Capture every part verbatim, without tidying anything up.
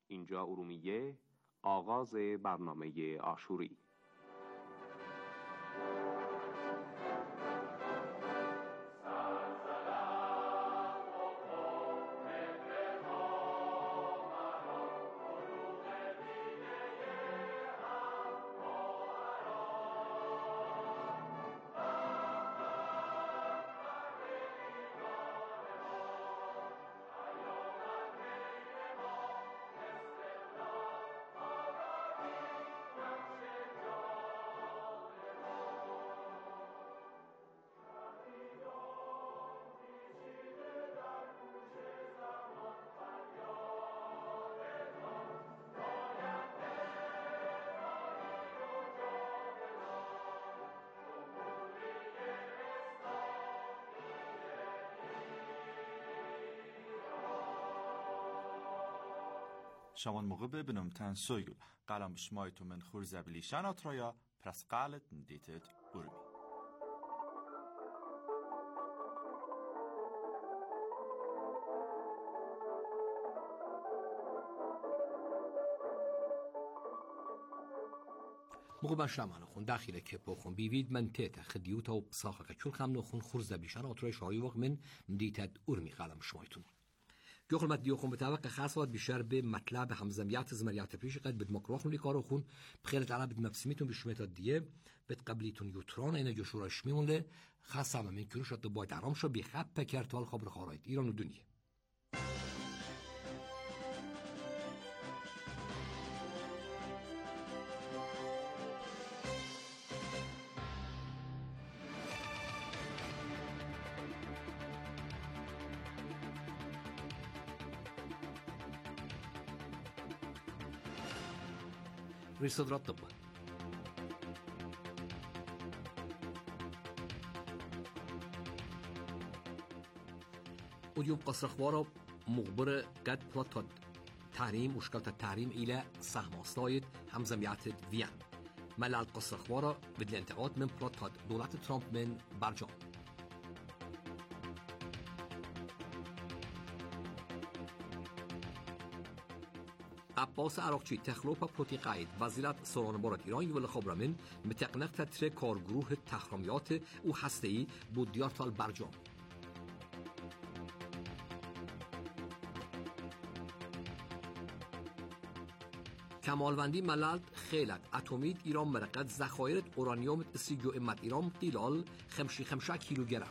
اینجا ارومیه، آغاز برنامه آشوری. شامان موقع بنمتن سویل قلم شمایتو من خورزبلی شناترایا پرس قالت ندیتت ارمی. موقع باشتمان خون داخل کپو خون بیوید من تیت خدیوتا و بساخه چون خم نخون خورزبلی شناترای شاری وقت من ندیتت ارمی قلم شمایتون. جو خدمت دیو خون بتوقع خاص واد بیشتر به مطلب همزمیات زمریات پیش قد بد مکروه نلی کارو خون بخیرت عرب بد مفسمیتون بشمیت دیه بد قبلیتون یوتران اینا جو شورش میمونه خاص هم من کروش تو باید آرام شو بی خب پکرتال خبر خارایت ایران و دنیا. رصدرات طب وديوم قصر اخباره مخبر قد بلاتد تحريم وشكلة التحريم إلى سهم أصلايت همزميات فيان ملال قصر اخباره بدل انتقاد من بلاتد دولة ترامب من برجام. عباس عراقچی تخلوپا پروتیقاید وزارت سران بارد ایران یول خبر من متقنق تتر کارگروه تحریمیات و هسته‌ای بود دیارتال برجام. کمالوندی ملال خیلت اتمیت ایران مرقد ذخایر اورانیوم سیجو امت ایران قیلال خمشی خمشه کیلوگرم.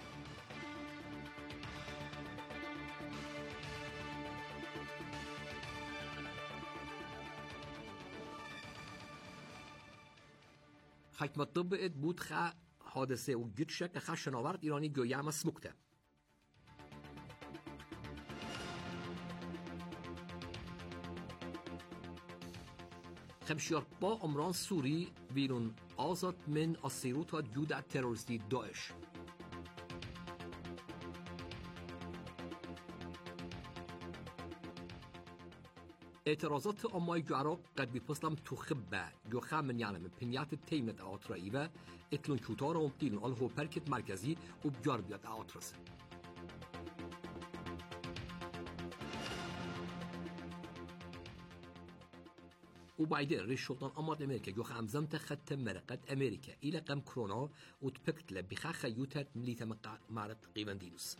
حکمت طب اد بود خا حادثه و گیتشه که خا شناورد ایرانی گویم اسمکته. خمشیار با عمران سوری بیرون آزاد من اسیروت و جود تروریستی داعش. اعتراضات امای جعراق قد بیپسلم تو خبه جو خامن یعنی من پنیات تیمت آترایی و اتلون کوتار و امتیلون آل هو پرکت مرکزی و بجار بیاد آترس. و بعد رئیس سلطان آماد امریکا جو خامزم تخت مرقد امریکا ایل قم کرونا و تپکت لبخا خیوتت ملیت معرض قیمن دینوس.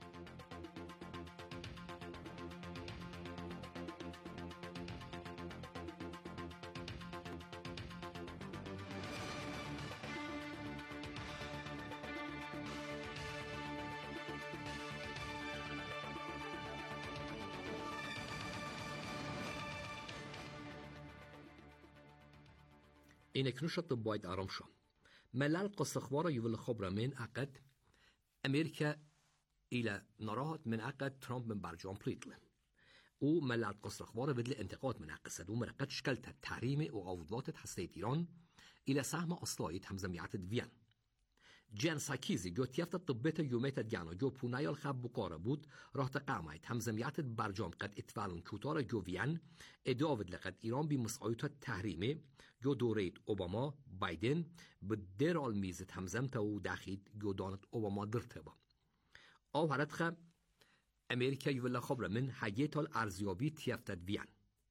این اکنوشت باید آرام شد. ملل قصخوارا یول خبر من عقد امریکا ایل نراحت من عقد ترامپ من برجام پلیتله. او ملل قصخوارا بدل انتقاد من عقصد و مرقد شکلت تحریم و عوضات هسته ایران ایل سهم اصلاحیت همزمیات وین. جان ساکیزی گوتیفت طبیت یومیت دیانا جو پونایال خب بقاره بود راه تقامایت همزمیات برجام قد اتفالون کوتار جو وین اداود لقد ایران بی مسعایت تحریمه جو دورید اوباما بایدن بدر آل میزت همزمت و داخید جو دانت اوباما درته با او هرد خب امریکا یولا خبر من حیات ال ارزیابی تیفتد وین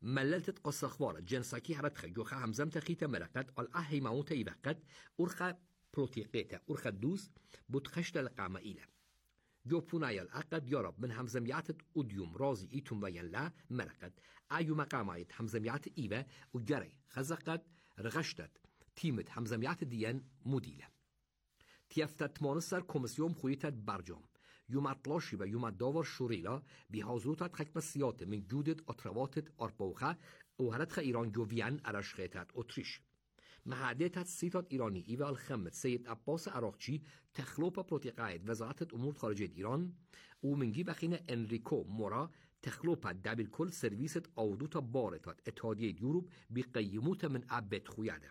مللت قصخوارة جنساكي هرتخ جوخا همزم تخيت مرقت الأهي موت إيبقت أرخا بروتيقيتا أرخا دوز بتخشت لقامة إلى جو بونايا الأقد يارب من همزميات أوديوم رازي إيتم وين لا مرقت أيو مقامات همزميات إيبا وجري خزقت رغشتت تيمت همزميات ديان مديلة تيفتت مانسر كومسيوم خويتت برجام يوم اطلاشي و يوم داور شوريلا بحضورتت حكم سيات من جودت اطرواتت اربوخه و هرتخ ايران جوویان ارشخيتت اتريش محادثت سيتات ايراني ايوه الخمت سيد عباس عراقچي تخلوبا بروتيقايد وزارت امور خارجية ايران و منجي بخين انريكو مورا تخلوبا دبير كل سرويست اودوتا بارتات اتحادية يوروب بقيموتا من عبت خوياده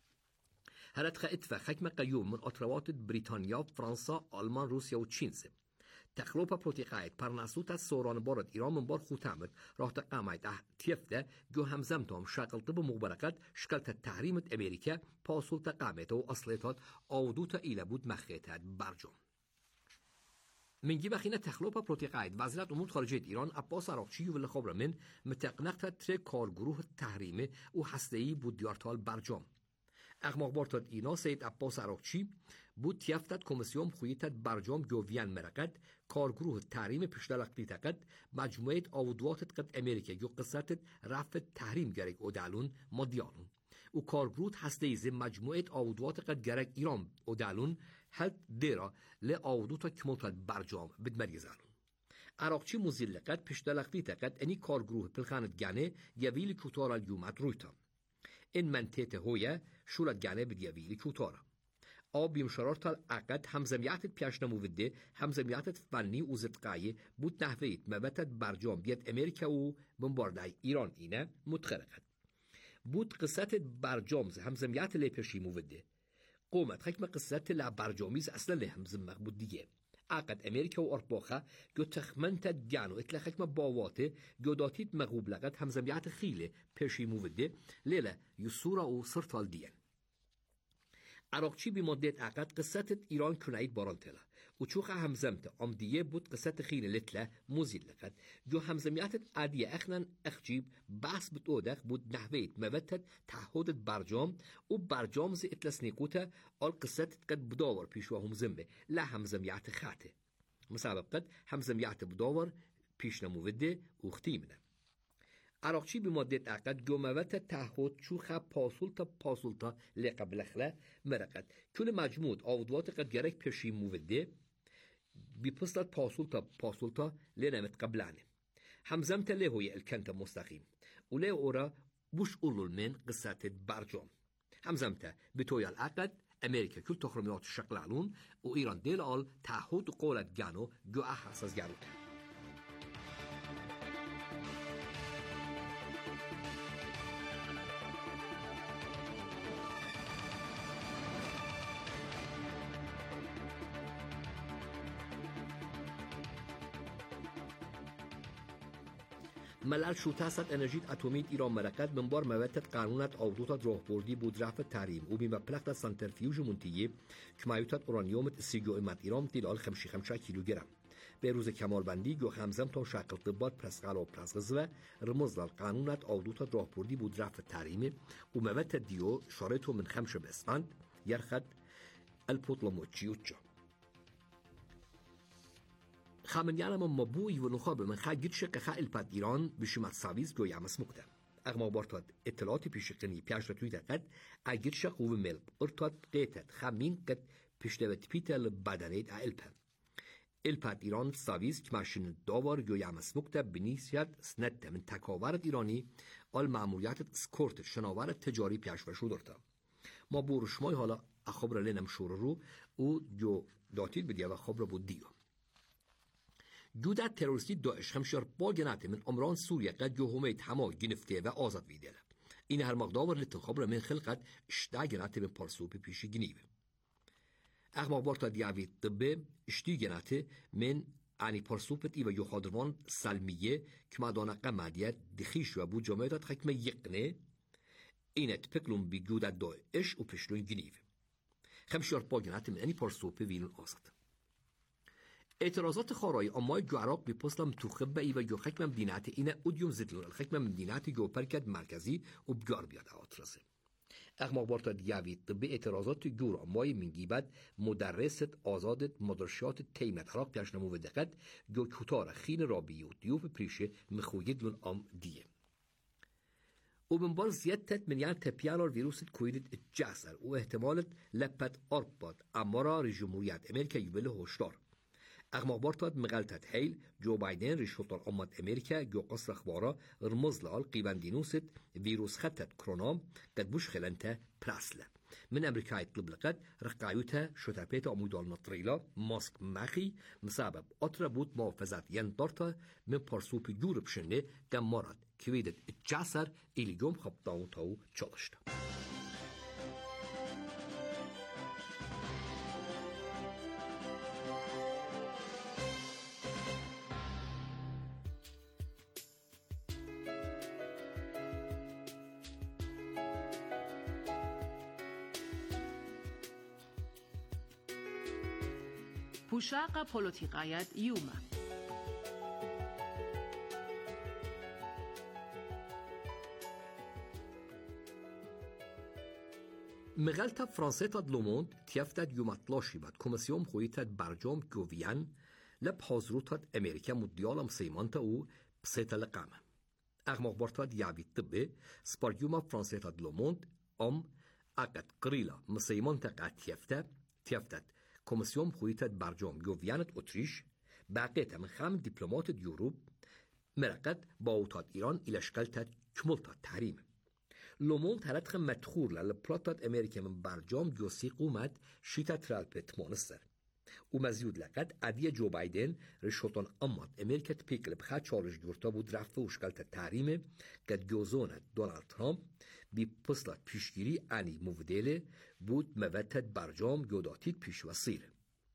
هرتخ اتفا حكم قيوم من اطروات بريطانيا فرنسا آلمان روسيا و چين تخلوبا بروتيقايد پرناسوت از سوران بارد ایران من بار خوتامت راه تقامت اه تیفته جو همزمتهم شکل طب مغبرقت شکلت تحریمت امریکا پاسول تقامت و اصلیتات آودوتا ایله بود مخیتت برجام منجي بخينا تخلوبا بروتيقايد وزارت امور خارجية ايران عباس عراقچي و خبر من متقنقت تر کارگروه تحریمه و هسته‌ای بود دیارتال برجام اغماق بارتاد اینا سید عباس عراقچی بود تیفتت کمیسیون خویتت برجام گوویان مرقد کارگروه تحریم پشتلقلی تقد مجموعه آودواتت قد امریکا جو قصتت رفت تحریم گرگ ادالون مادیالون و کارگروه هسته ایز مجموعه آودوات قد گرگ ایران ادالون هل دیرا ل آودوتا کموتت برجام بدمریزالون عراقچی مزیل قد پشتلقلی تقد انی کارگروه پلخانت گانه یویل کوتارا اليومت رویتا این منطقه هویه شولت گانه بدیویلی کوتارا آب بیمشارات العقد همزمیاتت پیش نموده همزمیاتت فنی و زدقایی بود نحویت مبتت برجام بیت امریکا و بمباردای ایران اینه متخرقت بود قصت برجامز همزمیات لیپشی موده قومت حکم قصت لبرجامیز اصلا لهمزم مقبود دیگه عقد امریکا و ارباخه جو تخمنت جانو اتلا حکم باواته جو داتیت مغوب لقد همزمیات خیله پیشی موده لیله یسورا و سرطال دیان عراقچی بی مدت عقد قصت ایران کنایت بارانتلا و چوخ همزمت امدیه بود قصت خیل لتله موزیل لقد جو همزمیاتت عادیه اخنان اخجیب بحث بود اودخ بود نحویت موتت تعهدت برجام و برجام زی اتلسنیقوتا آل قصت قد بداور پیشوا همزمه لا همزمیات خاته مسابق قد همزمیات بداور پیش نموده و ختیمنه عراقچی به مدت عقد جمعوت تعهد چوخه پاسولتا پاسولتا لقبل خلا مرقد کل مجموع آودوات قد گرک پیشی موده بی پستات پاسولتا پاسولتا لنمت قبلانه همزمت له هوی الکنت مستقیم و له اورا بوش اولول من قصات برجام همزمت بتوی العقد امریکا کل تخرمیات شکل علون و ایران دیل آل تعهد قولت گانو جو احساس از گروت ملل شوتاست انرژیت اتمیت ایران مرکز منبار موتت قانونت آودوتات راهبردی بود رفت تحریم و بیم پلخت سنترفیوژ منتیه کمایوتت اورانیومت سیگو امت ایران تیلال خمشی خمشه کیلوگرم به روز کمالبندی گو همزم تا شکل طبات پرسقال و پرسغزوه رمزدال قانونت آودوتات راهبردی بود رفت تحریم و موتت دیو شارتو من خمشه بسفند یرخد الپوتلموچیوچا خامنیانه من مبوی و نخابه من خواهد شک خیل پد ایران بشمت ساویز گوی عمس مکده اغما بارتاد اطلاعاتی پیشقنی پیش رتوی دقد اگر شق و ملب ارتاد قیتت خامین قد پیشتوت پیتل بدنید الپن الپد ایران ساویز کماشین داور گوی عمس مکده بنیسیت سنده من تکاورت ایرانی آل معمولیت سکورت شناورت تجاری پیش و شودرتا ما بورشمای حالا اخبر لنم شور رو و جو داتید بدیه و خبر بود دیو جودت تروریستی داعش همشار با گناته من امران سوریه قد جوهمت هما گنفته و آزاد ویدله این هر مقدار لتن خبر من خلقت اشتا گناته من پارسوب پیشی گنیوه اغما بارتا دیاوی طبه اشتی گناته من انی پارسوبت ای و یو خادروان سلمیه که مدانه قمادیت دخیش و بود جامعیت حکم یقنه اینت پکلون بی جودت داعش و پشلون گنیوه همشار با گناته من انی پارسوب ویلون آزاد اعتراضات خارای أماي جو عراق بيبصلم تخبة إيوه جو خكمة مدينات إينا أوديوم زدلون الخكمة مدينات جو بركد مركزي وبجار بياد عاطرسه اغماق بارتا دیوید طبی اعتراضات جور امای من گیبد مدرست آزادت مدرشات تیمت عراق پیش نمو دقت جو کتار خین رابی و دیوب پریشه مخوید لون ام دیه و من بار زیادت من یعنی تپیالار ویروس کویدت جسر و احتمالت لپت آرباد امارا ری جمهوریت امریکا یوبله هشدار اغماق بارتاد مغلطت هیل جو بايدن رشوطان أمات أمريكا جو قصر أخبارا رمز لال قيباندينوست فيروس خطت كرونام قد بوش خلانتا براسلة من أمريكا يطلب لقد رقايوتا شتابيتا أمودال نطريلا ماسك مخي مسبب أطرا بود محافظت ينطرتا من پارسوب جورب شنه كم مرض كويدت الجسر إلي جوم خبطاو تاو چالشتا بوشاق بوليتيقايات يوما مغلطة فرانسيتا دلوموند تيفتد يوم اطلاشي بعد كوميسيون خويتد برجام جوفيان لبحاضروتات أمريكا مديالا مسيمانتا و بسيطة لقامة أغمق بارتاد يعبي الطبي سباريوما فرانسيتا دلوموند أم أقد قريلا مسيمانتا قد تيفتد تيفتد كوميسيون خويتد برجام جوفيانت أوتريش باقيتا من خام دبلومات يوروب مرقد باوتاد إيران إلى شكلتد كملتاد تحريم لومونت هلت خم مدخور للبلاتات أمريكا من برجام جوسي قومت شيتا ترالبت مونستر ومزيود لقد عدي جو بايدن رشوطان أمات أمريكا تبيكل بخات شارج جورتا بود رفته وشكلت التحريم قد جوزونت دونالد ترامب بي پسلت پیشگیری انی موديله بود موتد برجام جوداتيد پیش وصير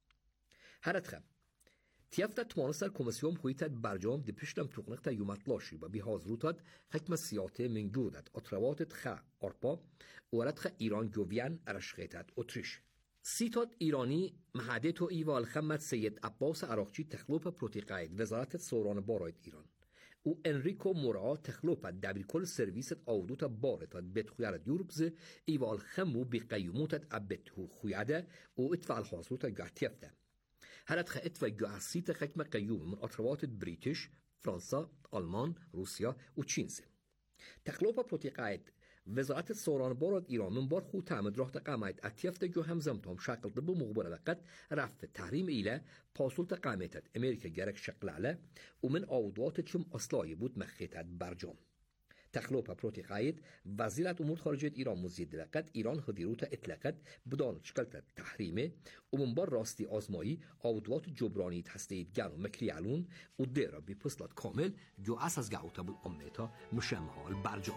هرت خم تيفتت مانستر كوميسيون خويتت برجام دي پشتم توقنقتا يومتلاشي و بحاضروتات حكم سياته من جودت اطرواتت خا ارپا ورد خا ايران جوويان ارشخيتت اتريش سيتات ايراني محادثو ايوال خمت سيد عباس عراقچي تخلوپ پروتيقايد وزارت سوران بارايد ايران و انريكو مورا تخلوپ دبيركل سرويست اودوتا بارتا بتخويارت يوروبز ايوال خمو بقيوموتت ابتو خوياده و اتفال حاصلوتا جاتيفته هرت خا اتفا جاسيت خكم قيوم من اطروات بريتش فرنسا آلمان روسيا و چينزه تخلوپ پروتيقايد وزارت سوران بارد ایران من بار خود تعمد راه تقامت اتیفت جو همزم تام شکل دب مغبره وقت رفت تحریم ایله پاسول تقامتت امریکا گرک شکل عله و من آودوات چم اصلای بود مخیتت برجام تخلوپ پروتیقاید وزیرت امور خارجه ایران مزید لقد ایران هدیروت اطلاقت بدان شکلت تحریمه و من بار راستی آزمایی آودوات جبرانی تستید گن و مکریالون و دیره بی پسلت کامل جو اساس گعوتا بود امنیتا مشمهال برجام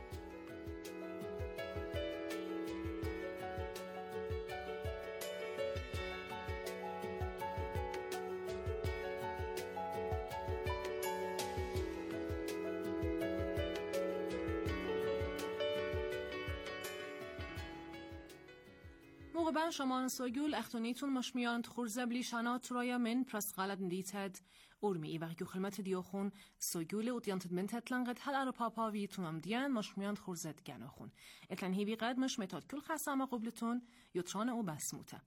موقبا شمان سوگول اختونیتون مشمیان خورزبلی شانات رایا من پرس غلط ندیتد ارمی ای وقتی خدمت دیوخون سوگول اوتیانتد من تطلنقت هل ارو پاپاوی تونم دیان مشمیان خورزد گناخون اتلن هیوی قد مش متاد کل خسامه قبلتون یوتران او بسموته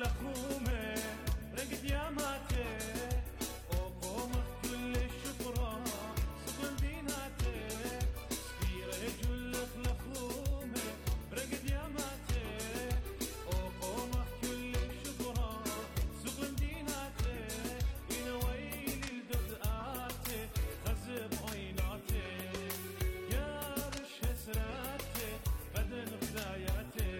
لخومه رقد يا ماتي وقومك كل الشفرة سقن ديناتي سفيرة جلك لخومه رقد يا ماتي وقومك كل الشفرة سقن ديناتي وينويل الدرقاتي خزب عيناتي يا رش هسراتي بدن غزاياتي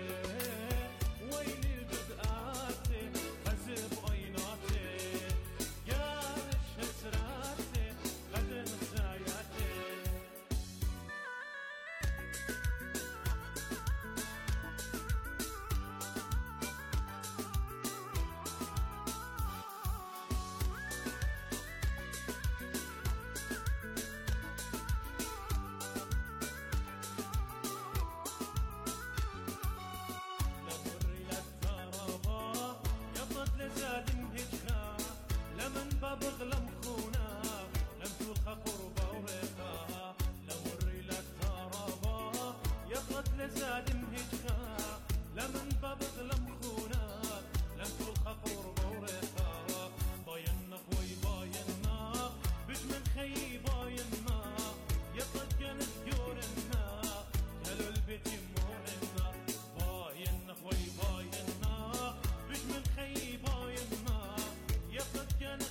بغلم خونا لم تلقى قربة ورقا لو الريلك ترابا يا قتل زادم هجخا لمن بغلم خونا لم تلقى قربة ورقا بايننا خوي بايننا بجمل خي بايننا يا قد كانت جورنا قالوا البيت يمورنا بايننا خوي بايننا بجمل خي بايننا يا قد كانت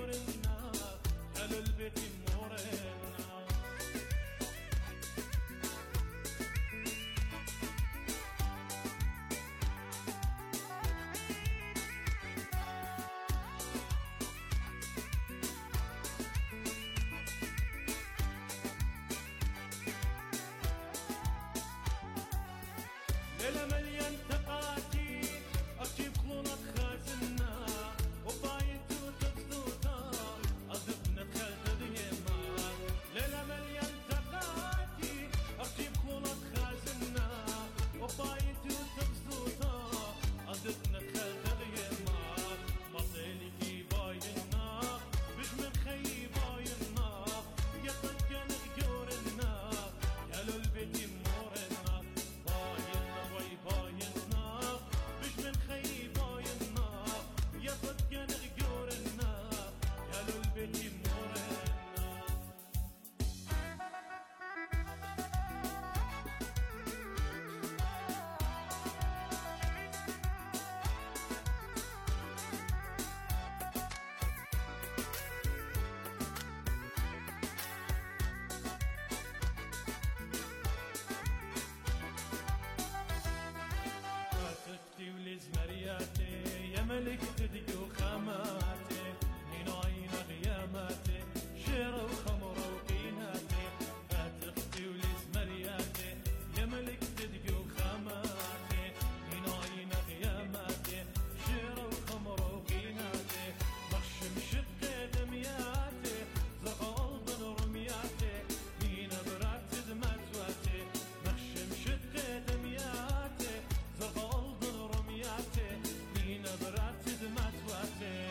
البيت مورنا ليلة مليان تقاتي أجيب خلونك خازنا وباين توتك توتا أضفنا تخلت ديما ليلة مليان تقاتي أجيب خلونك خازنا وباين توتك توتا أضفنا تخلت ديما مطيلي باينا بجمل خي باينا يا قد كان غيورنا يا لو البيت مورنا باينا وي باينا بجمل خي باينا يا قد كان غيورنا يا لو البيت مورنا تفتي ولزمرياتي يا ملك تدقو خاماتي من عين غياماتي شيرة وخمرة وقيناتي تفتي ولزمرياتي يا ملك تدقو خاماتي من عين غياماتي شيرة وخمرة وقيناتي بخشم شقي دمياتي زغال بن رمياتي مين برات دماتواتي بخشم شقي دمياتي زغال بن رمياتي مين برات دماتواتي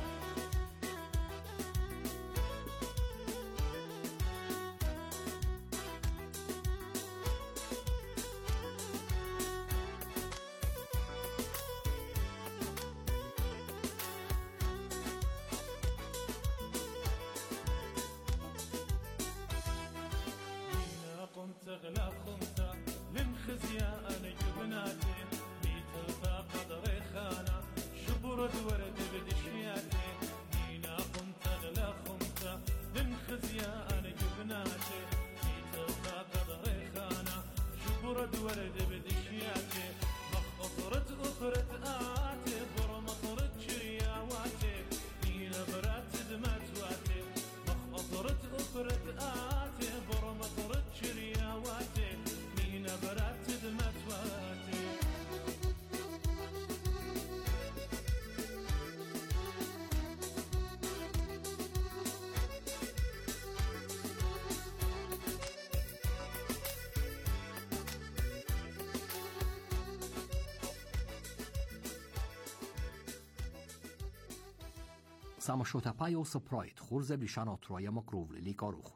قمت غلا خمسة لمخزيا أنا جبناتي ميت قدري خانة شبرد ورد بدشياتي مينا قمت غلا خمسة لمخزيا أنا جبناتي ميت قدري خانة شبرد ورد بدشياتي مخطرت أخرت آتي برمطرت شرياواتي مينا برات دماتواتي مخطرت أخرت آتي برمطرت شرياواتي مينا برات دماتواتي Samo šota pa je osa projekt Churze blišano troja makrovli likaruch.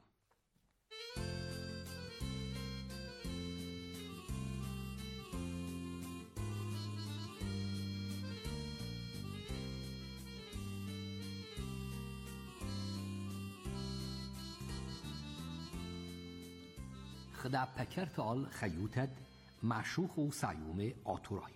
خدا پکرت آل خیوتت معشوق و سیوم آتورای.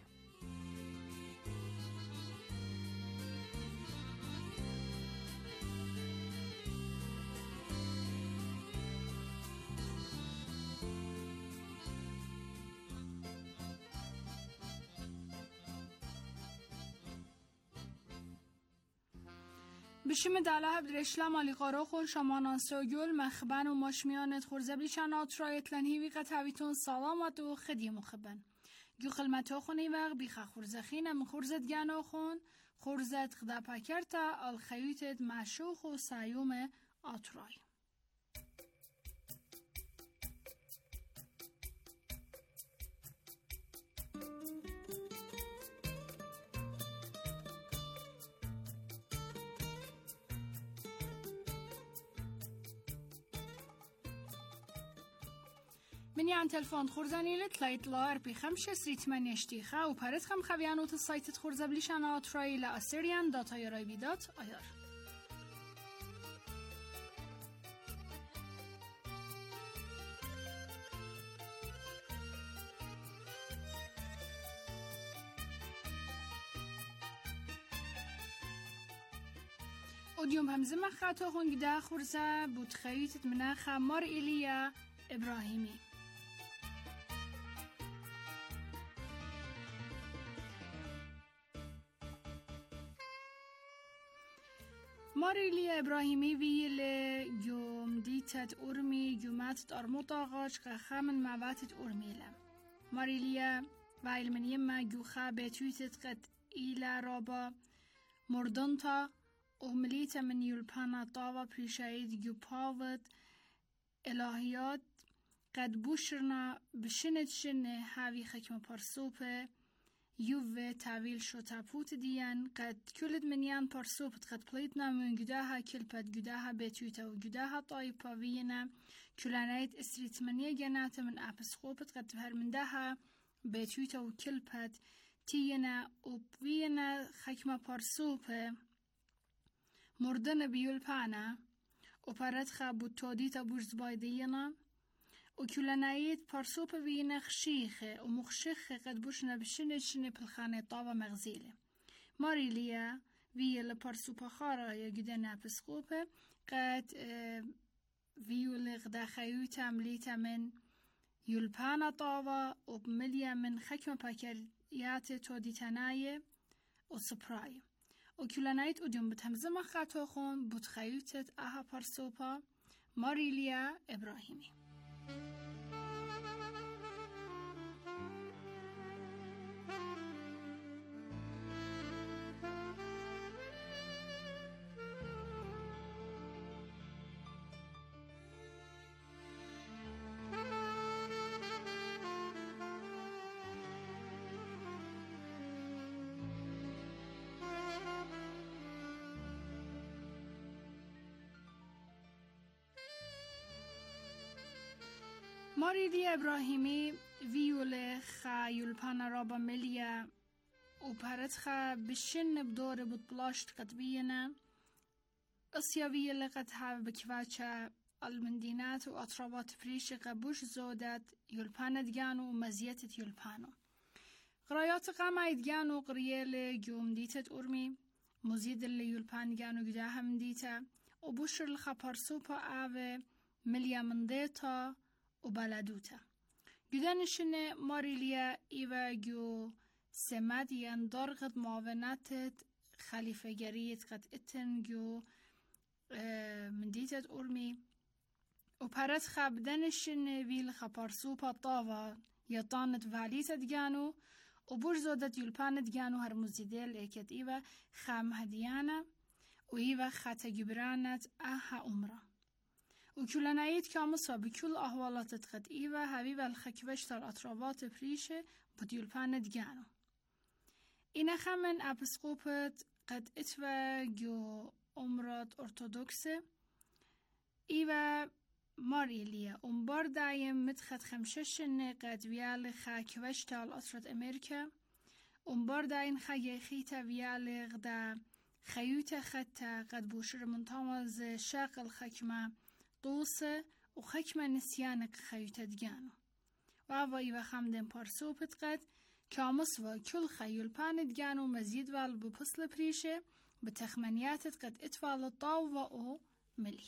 بشیم دله بدرشلم علی قارا خون شمانان سوگل مخبن و ماشمیانت خورزبلی چنات رایت لنهیوی قطعویتون سلامت و خدی مخبن گو خلمتو خونی وقت بیخه خورزخینم خورزت گنو خون خورزت خدا پکرتا الخیوتت معشوق و سیوم آترای. من عن تلفون خورزاني لتلايت لار بخمسة سريت من يشتيخا وبارت خم خبيانوت السايت خورزة بليشانا تراي لأسيريان داتا يراي بيدات آيار. وديوم همزة مخاتو خون قدا خورزة بوتخيوتت مناخا مار إليا إبراهيمي. ماريليا إبراهيمي ويل يوم ديتت أرمي يومات أرموطا غاش خامن معباتت أرميلا. ماريليا ويل من يما جوخا بتويتت قد إلى رابا مردنتا ومليتا من يلبانا طاوة بريشايد يوباوت إلهيات قد بوشرنا بشنت شنه هاوي خكمة برسوبة يوفي تعويل شو تابوت ديان قد كلد منيان برسوبت قد بليتنا من جداها كلبت جداها بيتويتا وجداها طايبا وينا كلانايت اسريت منية جنات من أبسخوبت قد تفهر من داها بيتويتا وكلبت تينا وبينا خكمة برسوبة مردن بيولبانا وبارتخا بوتوديتا بوجز بايدينا وكلانايت برسوبة بينا خشيخة ومخشخة قد بوشنا بشنة شنة بالخانة طابة مغزيلة. ماريليا ويا لبرسوبة خارا يجدنا بسخوبة قد ويو لغدا خيوتا مليتا من يلبانا طابة وبمليا من خكمة باكريات توديتاناية وسبراي. وكلانايت وديوم بتهمزم خاتو خون بتخيوتت اها برسوبة ماريليا إبراهيمي. ماريليا إبراهيمي ويولي خا يلبانا رابا مليا وبارتخا بشن بدور بطلاشت قد بينا أصيابية لقد هاو بكفاتشا المندينات وأطرابات فريش قبوش زودت يلبانا ديانو ومزيتت يلبانو قرايات قاما يديانو قريالي جوم ديتت أرمي مزيد اللي يلبان ديانو قداها من ديتا وبوشر الخبرسوبا آوه مليا من ديتا وبلدوتا جدانشن ماريليا إيوا جو سماديان درغت معاوناتت خليفة جريت قد اتن جو من ديتت أرمي وبارت خابدانشن ويل خبرسوبا طاوة يطانت فاليتا ديانو وبوش زودت يلبانت ديانو هرمزيديل ايكت إيوا خام هديانا وإيوا خاتا جبرانت اها أمرا وكلانايت كامسا بكل أهوالات قد إيوا هاوي والخكوش تر أطرابات بريشة بديولبان ديانو إنا خمن أبسقوبت قد اتوا جو أمرات أرثوذكسة إيوا ماريليا أمبار دايم متخد خمششن قد ويال خكوش تر أطرات أمريكا أمبار داين خي خيتا ويال غدا خيوتا خطا قد بوشر منتامز شاق الخكمة طوسة و خکم نسیانک خیوتدگانو و اوایی و خمدن پارسوپت قد كامس و كل خيول باندجان ومزيد وال بفصل بريشة بتخمنيات قد اتفال الطاوة او ملي.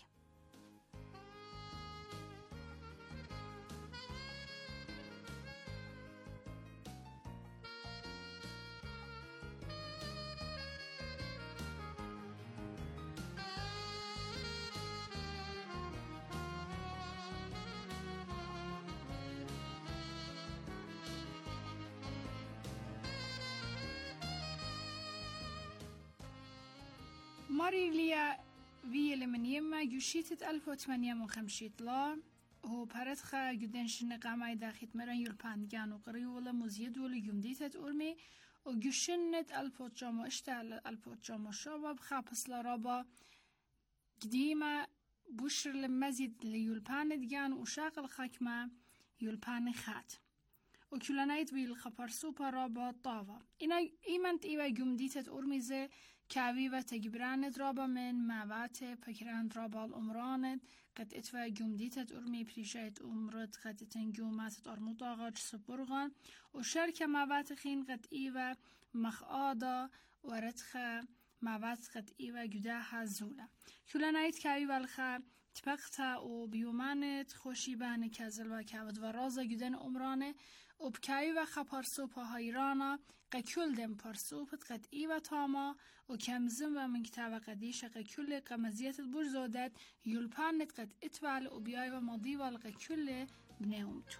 ماريليا ويل من يما يوشيتت ألف وثمانية وخمسين لا هو بارتخا جدنش نقامة داخت مرن يلباندجان وقريولا مزيد ولا يمديتت أرمي وجوشنت ألف وتجمع اشتعل ألف وتجمع شباب خابس لرابا قديمة بشر لمزيد ليلباندجان وشاقل خاكمة يلبان خات وكلانايت ويل خبرسو برابا طاوة إنا إيمانت إيوا يمديتت أرميزه كاوي و تجبراند رابا من موات پکرند رابا الامراند قد اتوا جمديتت ارمي بريشايت امرد قد تنجومات ارموت آغاج سبرغان و شرك موات خين قد ايوا مخآدا و ردخ موات قد ايوا جداها زولا كلانايت كاوي والخا تبقتا و بيومانت خوشيبان كازل و كاود و رازا جدن امرانه و بكاوي و خپارسو پاهایرانا قکل دم پارسوپت قد ایوا تاما و کمزم و من کتاب قدیش قکل قمزیت برزودت یلپانت قد اتوال و بیای و ماضی و القکل بنیومتو.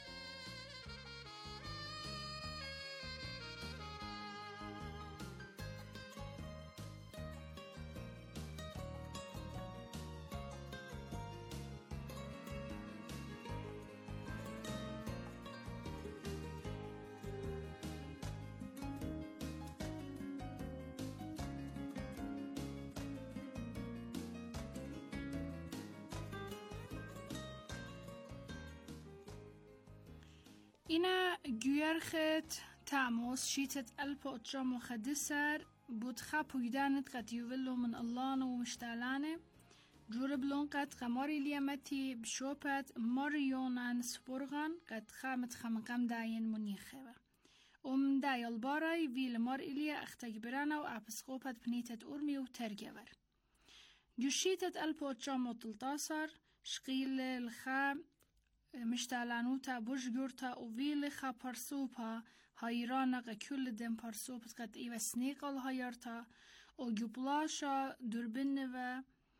اینا گویرخت تاموس شیتت الپ و تجام و خدسر بود خا پویدانت قد یولو من الله و مشتالانه جور بلون قد قماری لیامتی بشوپت ماریونان سپرغان قد خامت خمقم داین منیخه ام دایل بارای ویل مار ایلیا اختگبرانا و اپسقوپت پنیتت ارمی و ترگور جوشیتت الپ و تجام و تلتاسر شقیل الخام مشتالانوتا بوشگورتا و ویل خا پرسوپا هایرانا قکل دم پرسوپت قد ایو سنیقل هایرتا و گوبلاشا دربنه و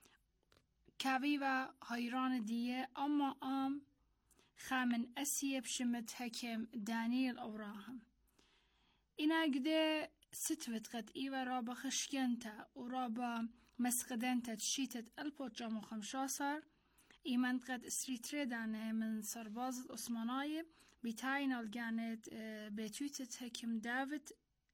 کاوی و هایران دیه اما ام خامن اسیه بشمت حکم دانیل اوراهم اینا گده ستوت قد ایو رابا خشکنتا و رابا مسقدنتا تشیتت الپو جامو خمشاسر ایمان قد استریتره دانه من سرباز العثمانای بیتاین الگانت بتویتت حکم داوید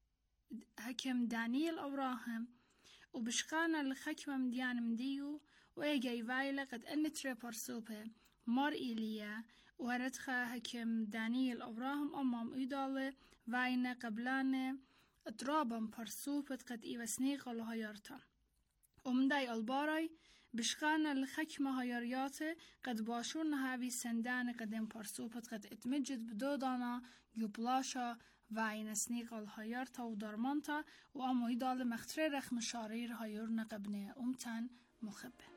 حکم دانیل اوراهم و بشقانا الحكم مديان مديو ويجي فايلة قد انتري برسوبه مار إيليا وردخا حكم دانيل أبراهام أمام إيدالة واينة قبلانة اترابم برسوبة قد إيوسنيق الهيارتا ومداي الباراي بشقانا الحكمة هيارياته قد باشور نهاوي سندان قدم برسوبة قد اتمجد بدودانا يبلاشا واينة سنيق الهيارتا ودارمانتا وأمو إيدالة مختري رخ مشارير هيار نقبنه أمتان مخبه.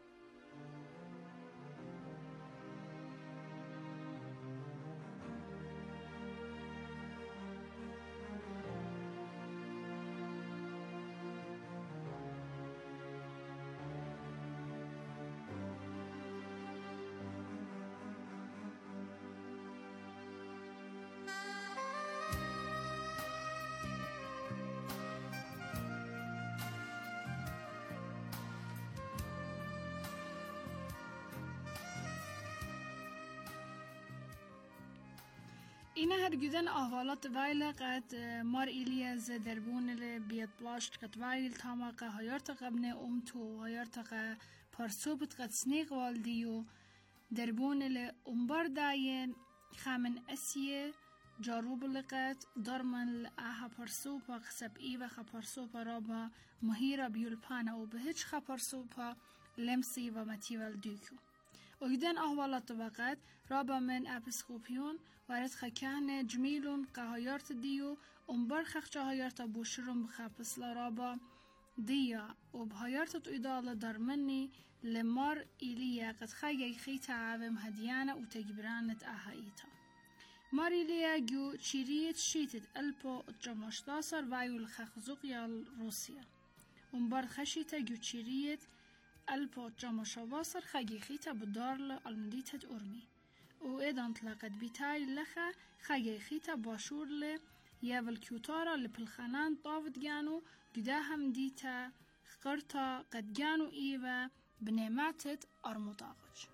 اینا هرگودن احوالات وایل قد مار ایلیا ز دربون ل بیت بلاشت قد وایل تاماقه هایارت قبنه امتو هایارت قد پرسوبت قد سنیق والدیو دربون ل امبار داین خامن اسیه جاروب لقد درمن لآها پرسوبا قسب ایوه خا پرسوبا رابا مهیرا بیولپانا و بهج خا پرسوبا لمسی و متیوال دیکو و وجدن أهوالات وقت رابا من أبسقوبيون وارد خكان جميلون قهايارت ديو ومبرخخ جهايارت بوشرم بخابس لرابا ديا وبهايارت إدالة درمني لمار إليا قد خايا خيتا عابم هديانة وتجبرانة أهايتا مار إليا جو تشيريت شيتت ألبو جمشتاسر وايو الخخزوقيا روسيا ومبر خشيتا جو تشيريت ألبو جمشتاسر خايا خيتا بدارل المديتة أرمي وإذا انطلقت بتاي لخا خايا خيتا باشور ل يابل كيوتارا لبالخانان طافت جانو جداها مديتا خقرتا قد جانو إيوا بنعماتت أرمطاغج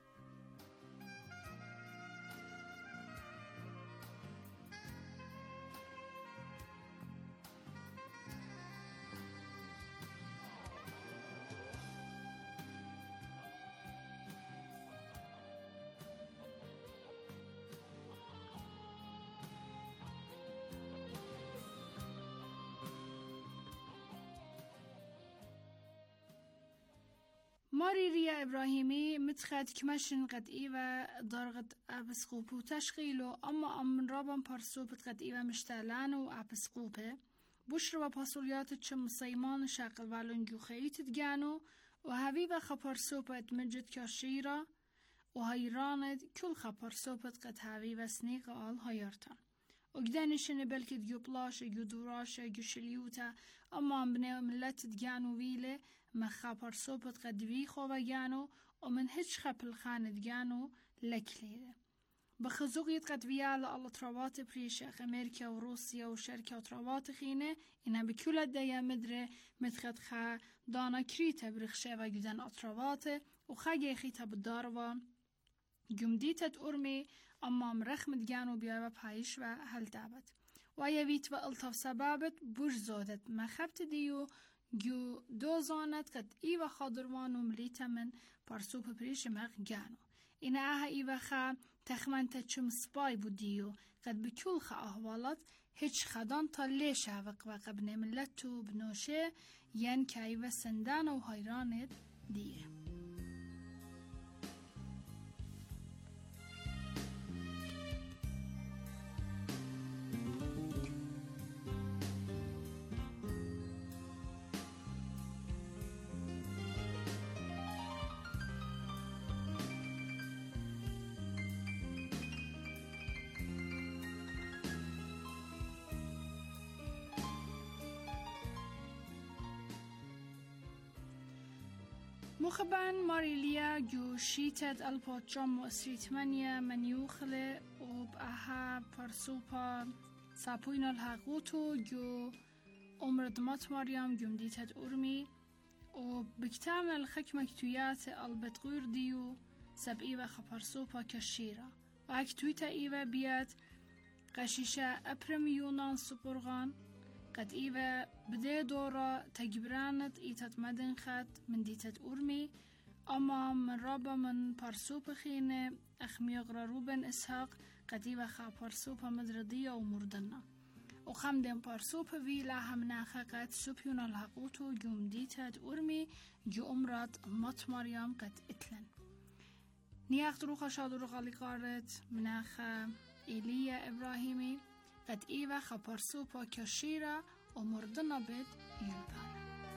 ماري ريا إبراهيمي متخد كمشن قد إيوة درغت أبسقوبو تشغيلو أما أمن رابن بارسوبت قد إيوة مشتالانو أبسقوبه بشر و باسوليات چم سيمان شاقل والون جوخيت تجانو وهذي خبرسوبت مجد كاشيرا وهيراند كل خبرسوبت قد هذي وسنيق آل هيرتا وقدانشن بلكت جو بلاش جو دوراش جو شليوتا أما بني ملت تجانو ويله ما خبر صوبت قدوي خوبا جانو ومن هج خبل خاند جانو لكليده بخزوقية قدوية على الله تروات بريشة أمريكا وروسيا وشركة وتروات خينة إنها بكل الديا مدري متخد خا دانا كريتا برخشة وجدان أطروات وخاجي خيتا بالداروا جمديتة أرمي أما مرخمت جانو بيابا بحايش وهل دابت ويبيت وألطف سبابت بوش زودت ما خبت ديو جو دوزانت قد إيوه خادروانو مليتا من پارسوب پریش مغ جانو این آها ایوه خا تخمنت چم سپای بودیو قد بکل خا احوالات هیچ خدان تا لیش هفق و قبن ملتو بنوشه ین که ایوه سندان و حیرانت دیه مخبان ماريليا جو شيتت البوتشام وستريتمانيا من يوخل وبأها برسوبا سابوين الهاقوتو جو أمردمات مريم جمديتت أرمي وبكتام الخك مكتويات البتغير ديو سبئيوة خبرسوبا كشيرا وأكتويتا إيوة بيات قشيشة أبرم يونان سبورغان قد إيوة بدي دورة تجبرانت إيتت مدن خد من ديتت أرمي أما من رابا من بارسوب خينة أخميغ روبن إسحاق قد إيوة خا بارسوبة مدردية ومردنا وخمدن بارسوبة في لها مناخة قد سوبيون الحقوتو جوم ديتت أرمي جو أمرات مات مريم قد إتلن نياخ دروخة شادروخة لقارت مناخة إيليا إبراهيمي قد إيوة خا بارسوبة كشيرا ومردنا بيت يلبان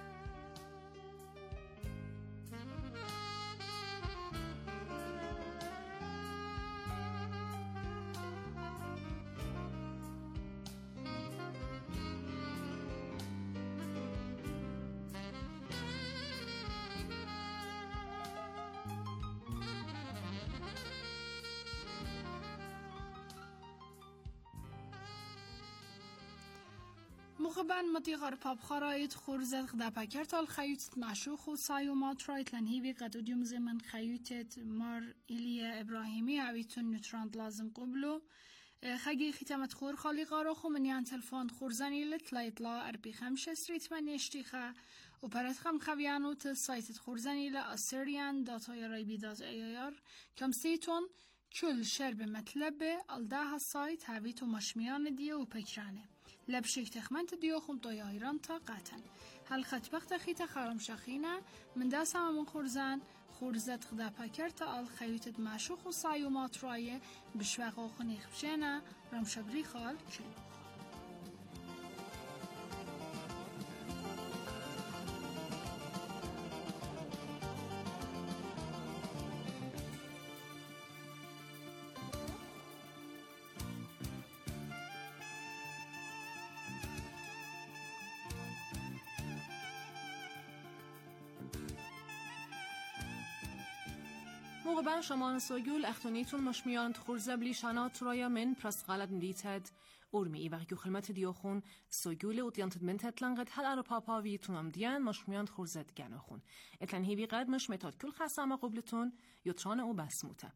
مخبن متيغر باب خرايط خورزت غدا باكرت الخيوت معشوخ وسايومات رايت لنهيبي قد وديوم زمن خيوتت مار إليا إبراهيمي عويتون نوتراند لازم قبلو خاقي ختامت خور خالي غاروخو من يان تلفون خورزاني لتلايت لا أربي خمشة ستريت من يشتيخا وبرد خم خبيانو تسايتت خورزاني لا أسيريان داتا يرايبي دات ايار كم سيتون كل شرب مطلبه الداها السايت هاويتو مشميان ديو وبكرانه لبشيك تخمنت ديوخم طويا ايران تا قاتن هل خطبخت خيتا خارم شخينة من داسا من خورزان خورزت خدا پکرت آل خیوتت معشوخ و سایومات رایه بشوق و خنیخ بشنه رمشبری خال کلو. موقع شما سوگول اختونیتون مشمیان خورزه بلی شنات رایا من پرست غلط ندیتد ارمی ای وقتی خلمت دیوخون سوگول و دیانتد من تتلنقد هل ارو پاپا ویتون هم دیان مشمیان خورزه دگناخون اتلن هیوی قد مش متاد کل خسامه قبلتون یوتران او بسموته.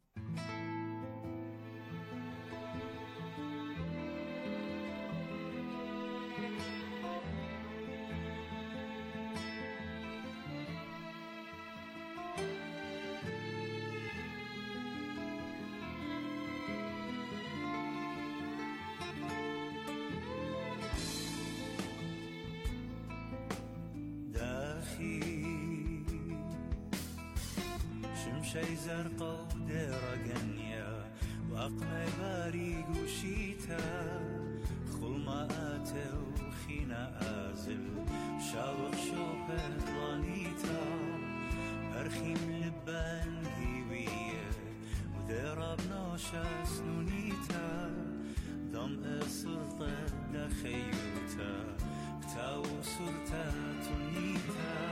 شمشي زرقاء درقنيا وأقمى باري قوشيتا خلمات وخينا آزل شاوق شوبة رانيتا أرخيم لبان هيوية ودراب نوشا سنونيتا ضم سلطة دخيوتا كتاو سلطة تنيتا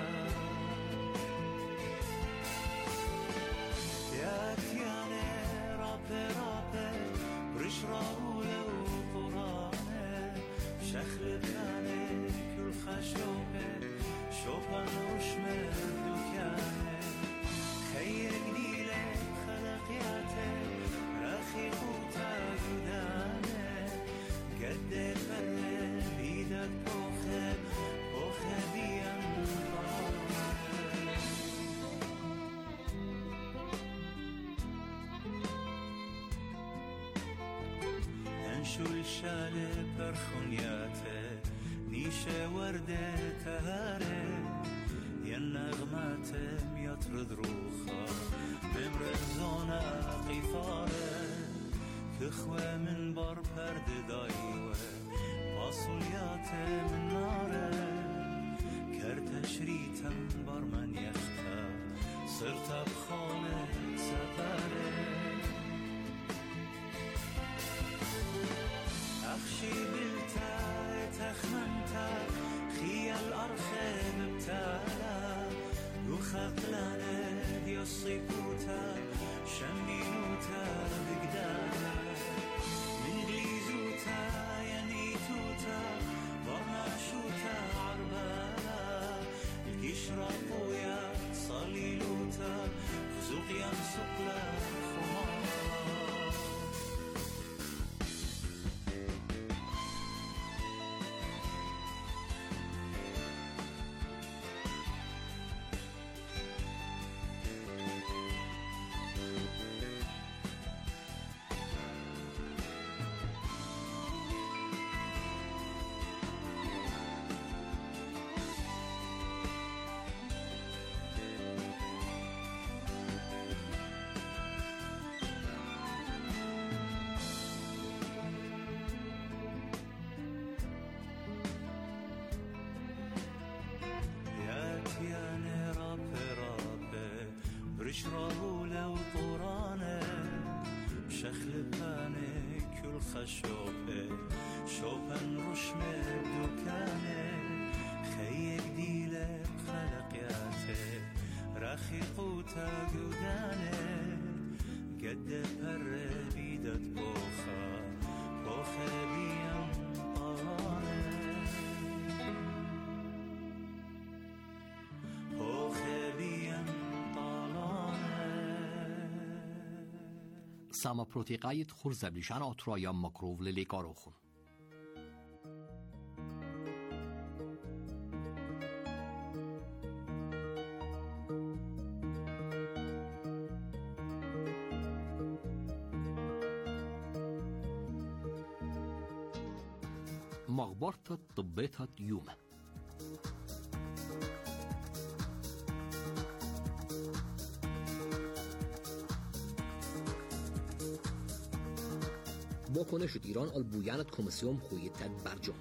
برش راوله و قرانه شخل بانه کل خشوبه شوپن روشمه دکانه خیق دیله خلقیاته رخی خوتا گدانه گده بله بیدد بوخه بوخه بیم شو شاله برخونياته نيشه ورده تهاره يا النغمات يطرد روخا بمرزونا قفاره كخوة من بار برد دايوه باصولياته من ناره كرتشريتم بار من يختا صرت بخانه سفره أخشي بلتا تخمنتا خيال أرخب بتالا وخقلانة يصيبوتا شمينوتا بقدالا من غيزوتا ينيتوتا ورناشوتا عربالا القشرة قويا صليلوتا خزوقيا سقلا خمار رابوله وطورانه شخل بانه كل خشوبه شوبن رشمه دكانه خيق ديله بخلقياته رخي قوتا قودانه قد بره بيدت بوخا بوخا بيم طالانه بوخا بيم Sama proteqayet xurzablișan otroja makrovle lekarochun. مغبرة طبيتها يوما واکنش ایران آل بویانت کمیسیون خویی تد برجام.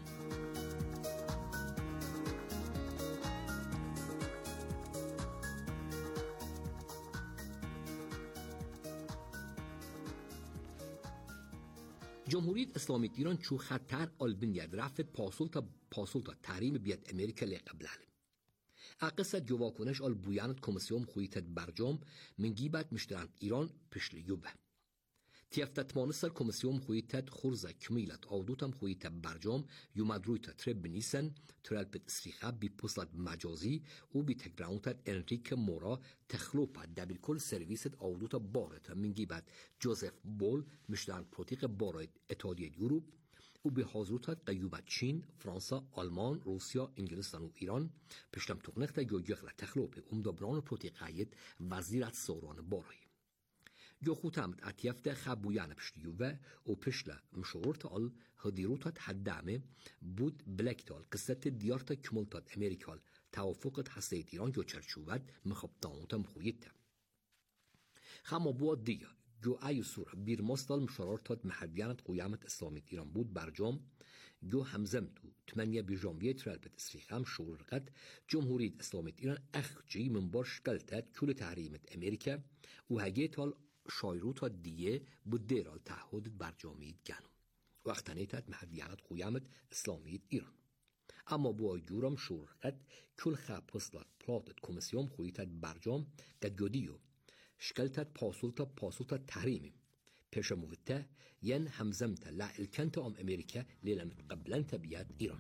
جمهوریت اسلامی ایران چو خطر آل بنیاد رفت پاسول تا پاسول تا تحریم بیاد امریکا لقبل علم. اقصد جو واکنش آل بویانت کمیسیون خویی تد برجام من گیبت مشترند ایران پشل یوبه. تیفتت مانسر کمیسیون خویی تد خورزه کمیلت آودوتم خویی تد برجام یومد روی تد ترب بنیسن ترال بد اسریخه بی پسلت مجازی و بی تگراون تد انریک مورا تخلوپا دبیل کل سرویست آودوتا بارتا من گیبت جوزف بول مشترند پروتیق بارای اتحادیه یوروپ و به حاضروتت قیوبت چین، فرانسا، آلمان، روسیا، انگلستان و ایران پشتم تقنقت گوگیخل تخلوپ امدابران پروتیقایت وزیرت سوران بارای. جو خوتامت اتیفته خبویان پشتیوه و پشله مشورت آل هدیروتت حدامه بود بلکتال قصت دیارت کمولتات امریکال توافقت حسید ایران جو چرچوبت مخبطانوتم خویته. خما بود دیگه جو ای سوره بیر مستال مشورتات محبیانت قیامت اسلامی ایران بود برجام جو همزم تو تمنیه بی جانویه ترال بد اسریخام شورقت جمهوریت اسلامی ایران اخجی من بارش کلتت کل تحریمت امریکا و هگیتال شایروتا دیه بود دیرال تعهد برجامید گنم وقتانیتت محبیانت قیامت اسلامی ایران. اما با جورم شورقت کل خواب پسلات پلاتت کمیسیون خویتت برجام قد گودیو شکلتت پاسولتا پاسولتا تحریمیم پیشموته ین همزمتا لا الکنتا ام امریکا لیلمت قبلنتا بیاد ایران.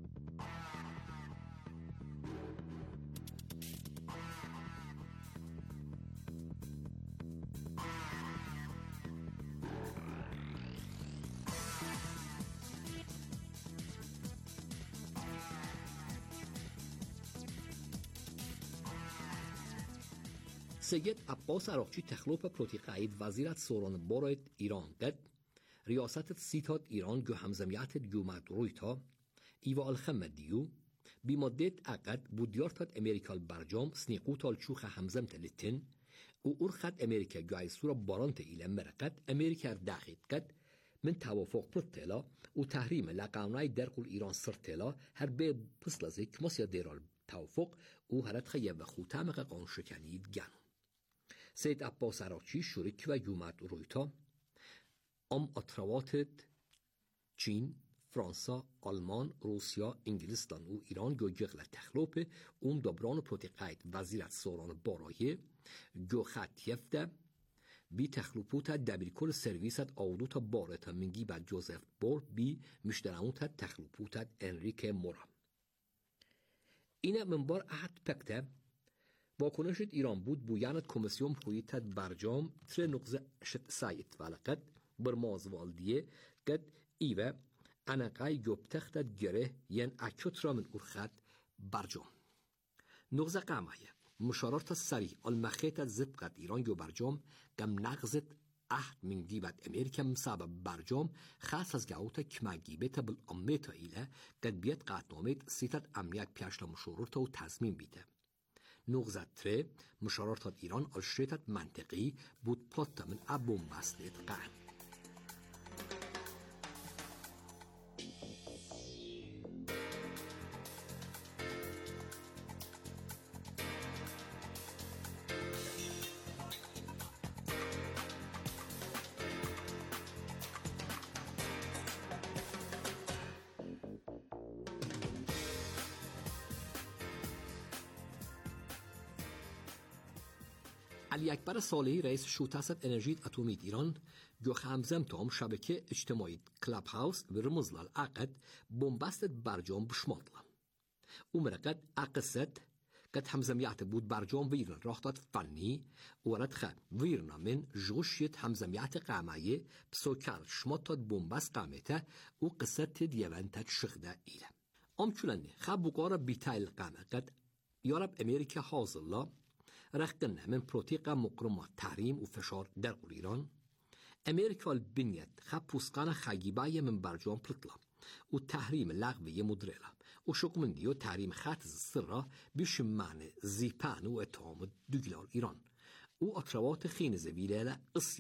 سید عباس عراقچی تخلوپ پروتیقاید وزیرت سوران بارایت ایران قد ریاست سیتات ایران گو همزمیت جومد رویتا ایوا الخمدیو بی مدت عقد بودیارتات امریکال برجام سنیقوتال چوخ همزم تلتن و ارخد امریکا گو ایسورا بارانت ایلم مرقد امریکا داخل قد من توافق پرتلا و تحریم لقانای درقل ایران سرتلا هر به پسلازی کماسیا دیرال توافق و هرت خیب و خوتامق قانون شکنید گنم. سید عباس عراقچی شریک و جومد رویتا ام اطرواتت چین، فرانسا، آلمان، روسیا، انگلستان و ایران گو جغل تخلوپ اون دبران پروتیقاید وزیرت سوران بارایه گو خط یفته بی تخلوپوتا دبیر کل سرویست آودوتا بارتا منگی بعد جوزف بور بی مشترموتا تخلوپوتا انریک مورا. اینه من بار احد پکته واکنشت ایران بود بویانت کمیسیون خوییتت برجام تر نقطه شت سایت ولقد برماز والدیه قد ایوه انقای گبتختت گره ین اکت را من ارخد برجام. نقطه قامایه مشارات سریع المخیت زد قد ایران جو برجام گم نغزت احد من گیبت امریکا مسابب برجام خاص از گاوتا کما گیبتا بالامیتا ایله قد بیت قطنامت سیتت امنیت پیاشلا مشورتا و تضمین بیته. نقطه تره مشارات ایران آلشریتت منطقی بود پلاتا من ابوم بسلیت قرن. علی اکبر صالحی رئیس شوتست انرژی اتمی ایران گو همزم تام شبکه اجتماعی کلاب هاوس و رمزلال عقد بومباست برجام بشماطلا ومرقد عقصت قد همزمیت بود برجام ویرن راحتات فنی وردخه ویرنا من جوشیت همزمیت قامایه بسوکال شماطات بومباست قامته و قصت دیوانتت شخده ایله امچولنی خب بقارا بیتایل قامه قد یارب امریکا حاضرلا رختن من پروتیقا مقرمات تحریم و فشار در ایران امریکا البنیت خب پوسقان خگیبای من برجام پلطلا و تحریم لغوی مدرلا و شقمندی و تحریم خط سرا بیش معنی زیپان و اتهام دوگلال ایران و اطروات خین زویله اصیت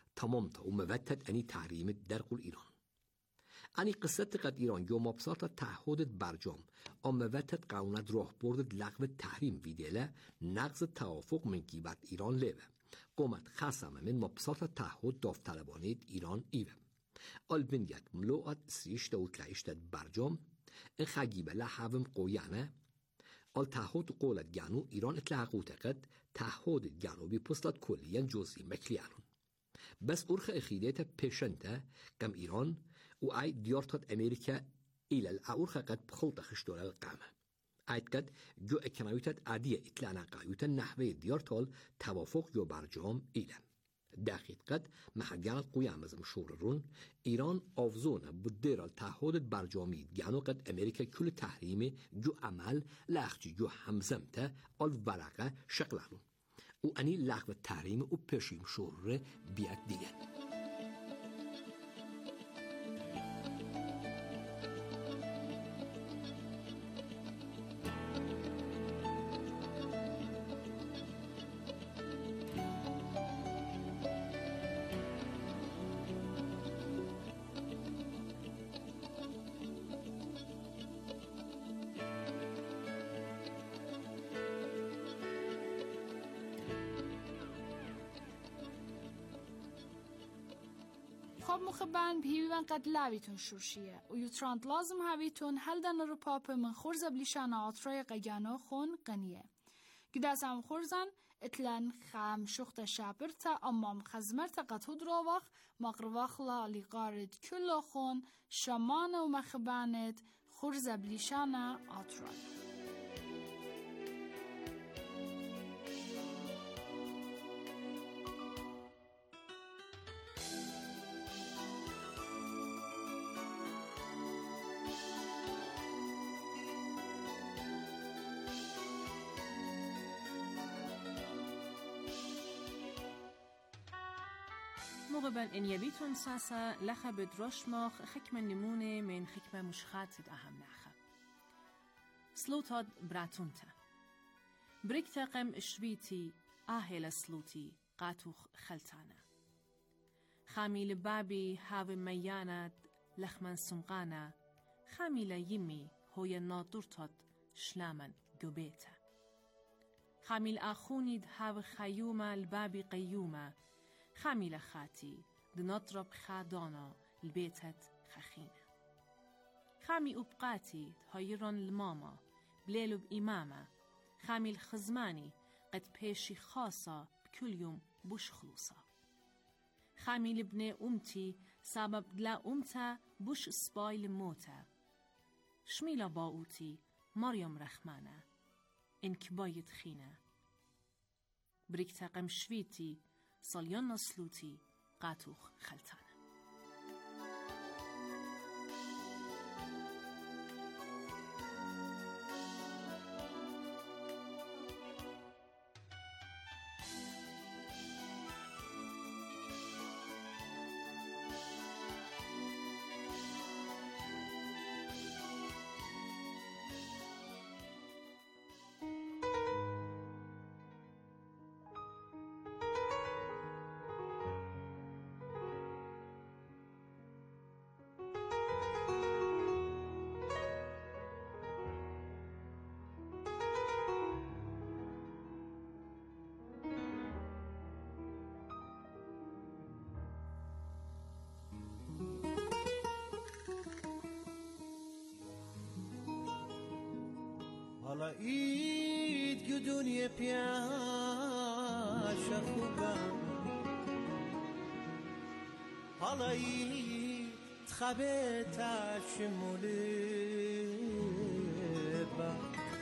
تمامتا ومفتت أني تحريم درقل إيران. أني قصة قد إيران جو مبساطة تعهد برجام أما وفتت قانونات راه برد لغو التحريم فيديلا نقض التوافق من قيبت إيران ليوه قومت خصم من مبساطة تعهد داوطلبانه إيران إيوه البنيات ملوءات سريش داوت لعيشتت برجام إن خجيبه لحوم قويانه التعهد قولت جانو إيران اتلاقوت قد تعهد جانوبي بوصلت كليا جزئي مكليانون بس أرخ إخيديتا بيشنتا كم إيران و أي ديارتات أمريكا إلى الأورخ قد بخلط خشدول القامة أيد قد جو إكنايوتات عادية إتلانا قايوتا نحوه ديارتال توافق جو برجام إلى دقيق قد محجان قيامز مشوررون إيران أفزون بدير التعهد برجامي جانو قد أمريكا كل تحريم جو عمل لأخجي جو حمزمتا الورقة شغلالون و أني لغو التحريم و بشيم شورر بيات ديگن خب مخبن بهیوان قد لعبیتون شورشیه و یوتراند لازم هاویتون هل دن رو پاپ من خورزه بلیشان آترای قیانو خون قنیه گداز هم خورزن اتلن خام شخت شابرتا امام خزمرتا قطود رواخ مقرواخلا لیقارد کلا خون شمان و مخبنت خورزه بلیشان آترای مغبن إن يبيتون ساسا لخا بدرشماخ حكمة نمونة من حكمة مشخات أهم ناخا سلوتاد براتونتا بريكتا قم شبيتي آهل سلوتي قاتوخ خلتانا خامي لبابي هاو ميانات لخمن سمقانا خامي ليمي هويا ناطورتات شلامن قبيتا خامي الآخونيد هاو خيومة البابي قيومة خامي لخاتي دنطرب خادانا البيتت خخينة خامي أبقاتي تهيران الماما بليلو بإمامة خامي الخزماني قد بيشي خاصة بكل يوم بوش خلوصة خامي لبني أمتي سبب لا أمتا بوش سباي لموتا شميلة باوتي مريم رحمانة إنك بايت خينة بريكتا قم شويتي صليان نسلوتي قاتوخ خلتانة حالا اید گو دنیا پیاش خوبم حالا اید تخبه تشمولی با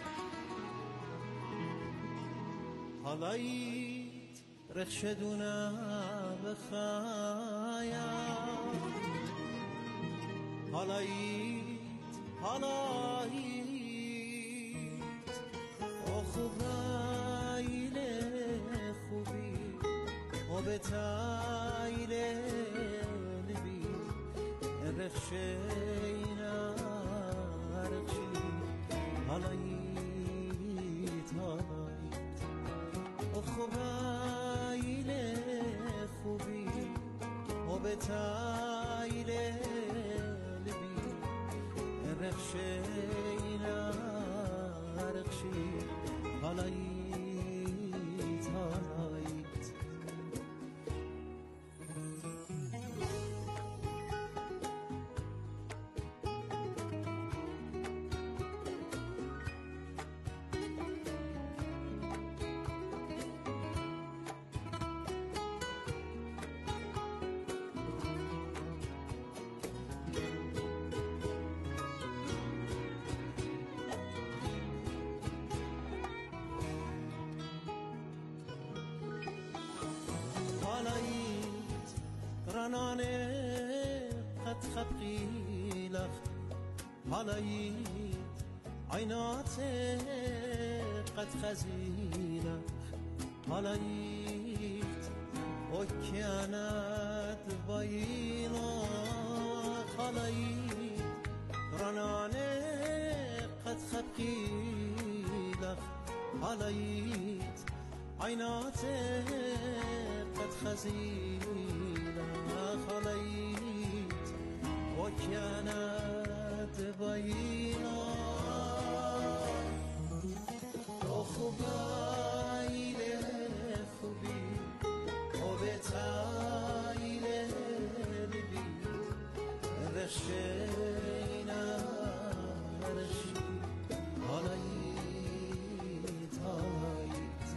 حالا اید رخشدونه بخایم حالا اید حالا اید خوبایله خوبی و بتایله لبی رخشینا رخشی حالایت حالایت و خوبایله خوبی betayile libi rexshina rexshi halayit halayit رنانه قد خبقي لخ هلايت عينات قد خزيلخ هلايت وكانت باينا هلايت رنانه قد خبقي لخ هلايت عينات قد خزيلخ خليت وكانت بينا أخبايل خبي وبتايل لبي رشينا رشي هلايت هلايت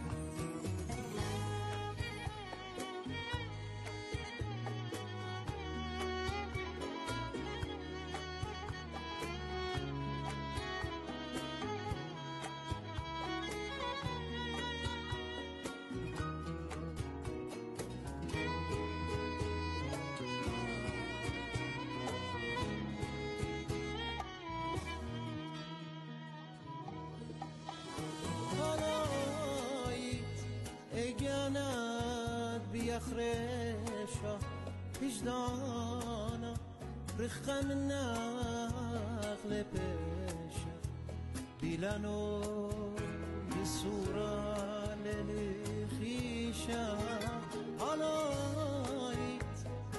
خريشة هجدانا رخة من نخل بيشة بلانو بصورة للخيشة علايت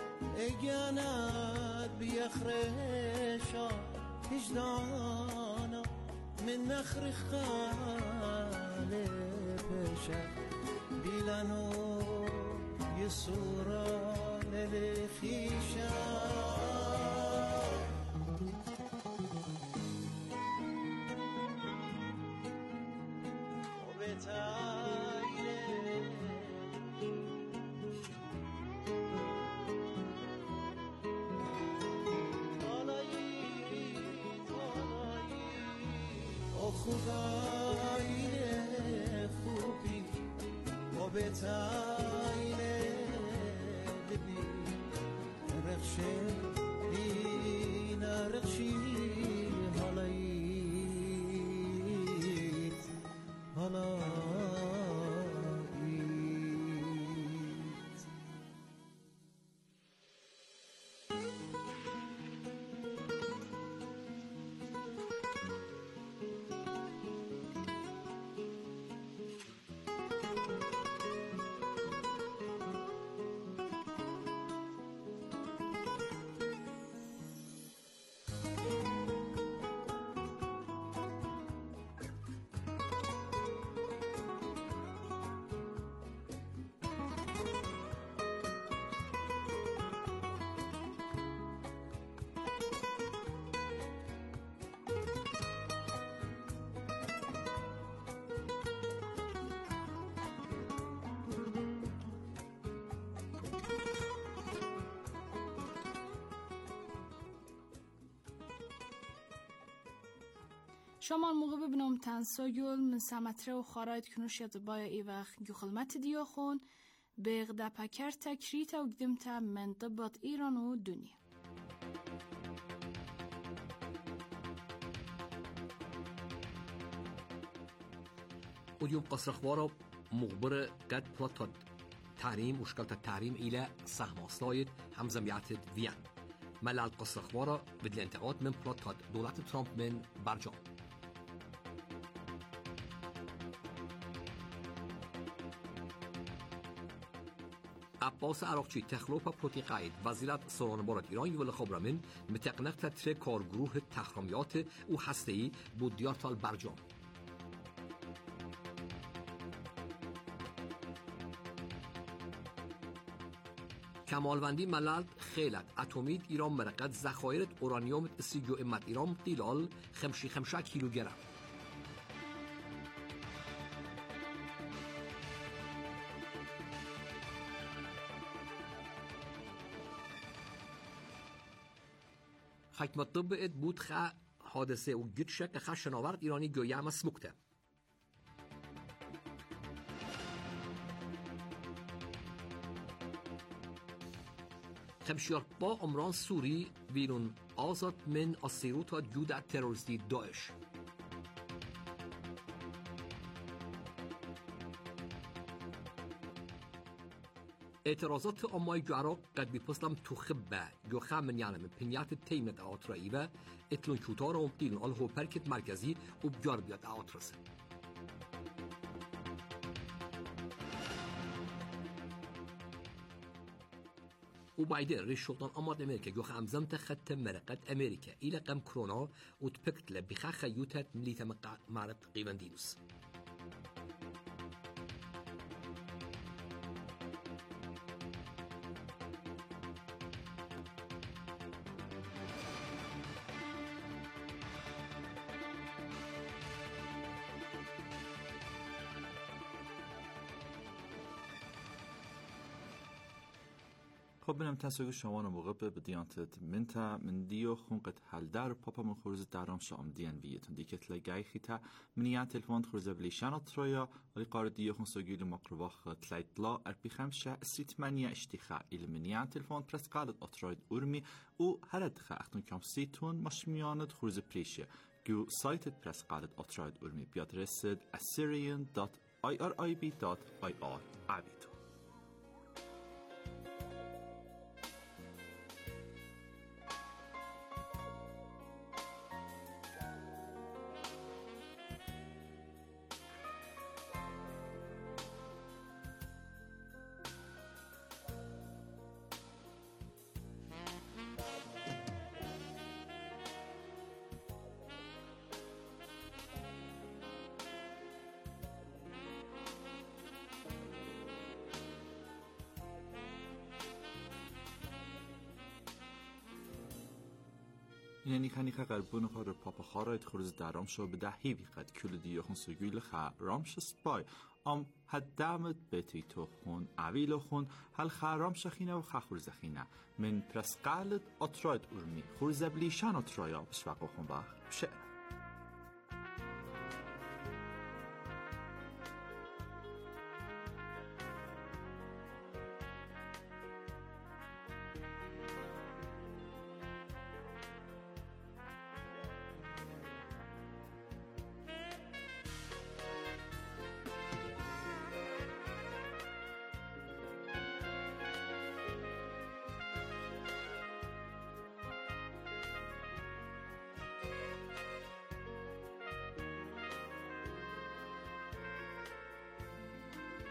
اجانات بيخريشة هجدانا من نخل خال بيشة بلانو يسورة للخيشة وبتايله طالعيت طالعيت أخوغايله خوبي وبتايله رخشي بينا رخشي هلايت هلايت شما موقع ببینم تنسایل من سمتره و خارایت کنوشیت بایا ای وقت گو خلمت دیو خون بغده پکر تکریت و گدیم تا منطبات ایران و دنیا اليوم قصرخوارا مخبر قد بلاتاد تعريم وشكلت التعريم إلى سهم أصلايد حمزة ميعتد فيان ملع القصرخوارا بدل انتقاد من بلاتاد دولة ترامب من برجام عباس عراقچی تخلوپا پروتیقاید وزارت سران بارد ایران یول خبرمن متقنق تتر کارگروه تخرامیات و هسته‌ای بود دیارتال برجام. کمالوندی ملل خیلت اتمید ایران مرقد ذخایر اورانیوم سیجو امت ایران دیلال خمشی خمشه کیلوگرم. حکمت طب اد بود خا حادثه و گتشه که خا شناورد ایرانی گویم سمکته. خمشیار با عمران سوری ویرون آزاد من اسیروتا جود تروریستی داعش. اعتراضات امای عراق قد بيبصلم تخبه جو خامن يعني من بنيات التيمت آترائيوه اتلون شوتارا ومتيلن آل هو بركت مركزي وبجاربيات آترسه. وبعدين ريش شوطان أمر أمريكا جو خامزم تخت مرقت أمريكا إلى قم كورونا وتبكت لبخا خيوتات مليتا مقع معرض قيوان دينوس. خب بنام تسوی شما موقع به دیانت منتا من دیو خونقت حل در پاپا من خورز درام شام دیان بیتون دیکت لگای خیتا منیان تلفون خورز بلیشان اطرایا ولی قار دیو خون سوگیل مقرواخ تلایتلا اربی خمسه سیت منیا اشتخاء ایل منیان تلفون پرس قالت اطراید ارمی او هرد خا اختون کم سیتون مشمیانت خورز پریشه جو سایتت پرس قالت اطراید ارمی بیاد رسد assyrian dot irib dot ir عبیدو. یعنی خنی که قربون خور پاپا خارایت خورز درام شو به دهی بیقد کل دیو خون سوگیل خا رامش سپای ام حد دامت بیتی تو خون عویل خون هل خا رامش خینه و خا خورز خینه من پرس قالت اطراید ارمی خورز بلیشان اطرایا بشوق خون باخ بشه